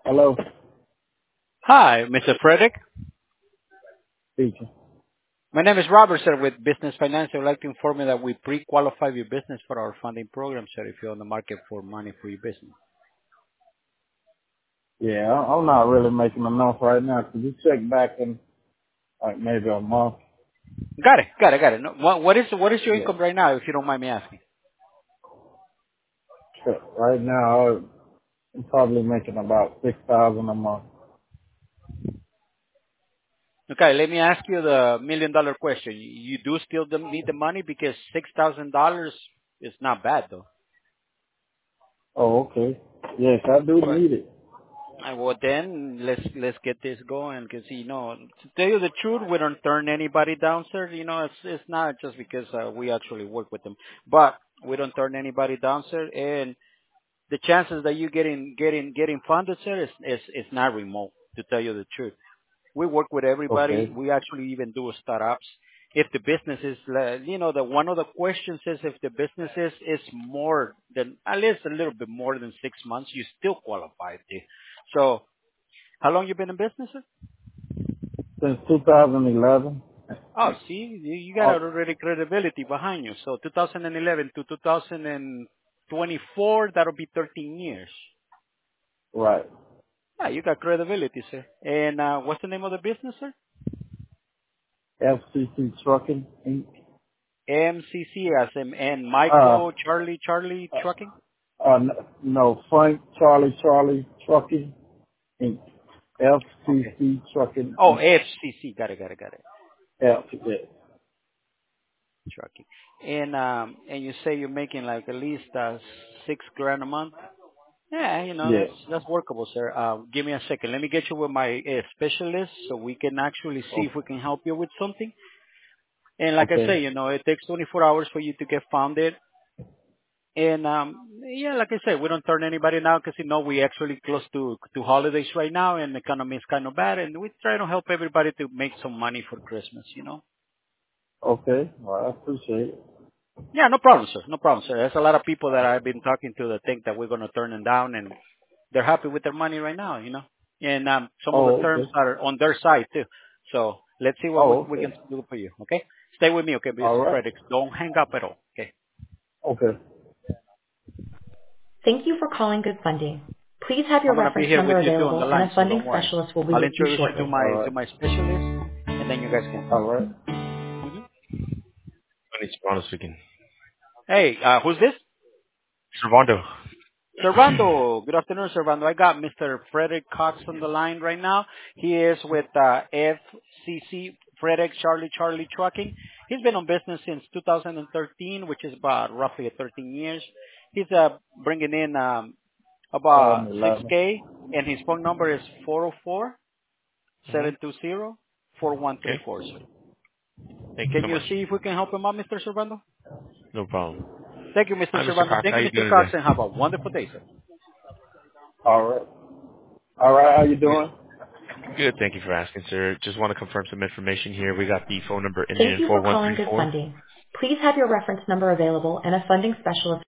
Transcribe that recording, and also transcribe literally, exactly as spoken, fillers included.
Hello, Hi, Mister Frederick. speaking. My name is Robert, sir, with Business Finance. I would like to inform you that we pre-qualify your business for our funding program, sir, if you're on the market for money for your business. Yeah, I- I'm not really making enough right now. Could you check back in like maybe a month? Got it, got it, got it. No, what, what is what is your Yeah. income right now, if you don't mind me asking? Sure. Right now, I'm probably making about six thousand a month. Okay, let me ask you the million dollar question. You you do still don't need the money because six thousand dollars is not bad though. Oh, okay. Yes, I do But need it. uh, well, then let's let's get this going because you know to tell you the truth, we don't turn anybody down, sir. You know, it's it's not just because uh, we actually work with them, but we don't turn anybody down, sir. And the chances that you getting getting getting funded, sir, is is is not remote. To tell you the truth, we work with everybody. Okay. We actually even do startups. If the business is, uh, you know, the one of the questions is if the business is is more than at least a little bit more than six months, you still qualify. Too. So, how long you been in business, sir? Since two thousand eleven. Oh, see, you you got Oh, already credibility behind you. So, two thousand eleven to two thousand twenty-four, that'll be thirteen years. right. Yeah, you got credibility, sir. And uh, what's the name of the business, sir? F C C Trucking Inc. M C C as in and Uh, Michael Charlie Charlie uh, Trucking. uh n- no, Frank Charlie Charlie Trucking Inc. Okay. F C C Trucking Oh, Inc. F C C. Got it. Got it. Got it. F, yeah. Trucking. And um, and you say you're making like at least uh, six grand a month. Yeah, you know Yes. that's that's workable, sir. Uh, give me a second. Let me get you with my uh, specialist so we can actually see Oh, if we can help you with something. And like I okay. say, you know, it takes twenty-four hours for you to get funded. And um yeah, like I said, we don't turn anybody now because you know we actually close to to holidays right now, and the economy is kind of bad, and we try to help everybody to make some money for Christmas. You know. Okay. Well, I appreciate it. Yeah, no problem, sir. No problem, sir. There's a lot of people that I've been talking to that think that we're going to turn them down, and they're happy with their money right now. You know. And um some of the Oh, terms okay. are on their side too. So let's see what we, Oh, we can okay. do for you. Okay. Stay with me, okay, All mister right. Fredericks. Don't hang up at all. Okay. Okay. Thank you for calling Good Funding. Please have I'm your gonna be reference here with number you too on the available, and line, a so funding don't worry. specialist will be I'll with you introduce you to shortly. All my to right. my specialist, and then you guys can All talk. right. hmm Tony Servando speaking. Hey, uh, who's this? Servando. Servando. Good afternoon, Servando. I got mister Frederick Cox on the line right now. He is with uh, F C C, Frederick Charlie Charlie Trucking. He's been on business since two thousand thirteen, which is about roughly thirteen years. He's uh, bringing in um, Um, about eleven. six K, and his phone number is four oh four, hmm seven two zero, four one three Okay. four, sir. Thank you Can so you much. see if we can help him out, mister Servando? No problem. Thank you, mister Hi, mister Servando. Cox. Thank How you, you mister doing Cox, today? and have a wonderful day, sir. All right. All right. How you doing? Good. Thank you for asking, sir. Just want to confirm some information here. We got the phone number ending Thank in you for calling Good four one three four. Funding. Please have your reference number available, and a funding specialist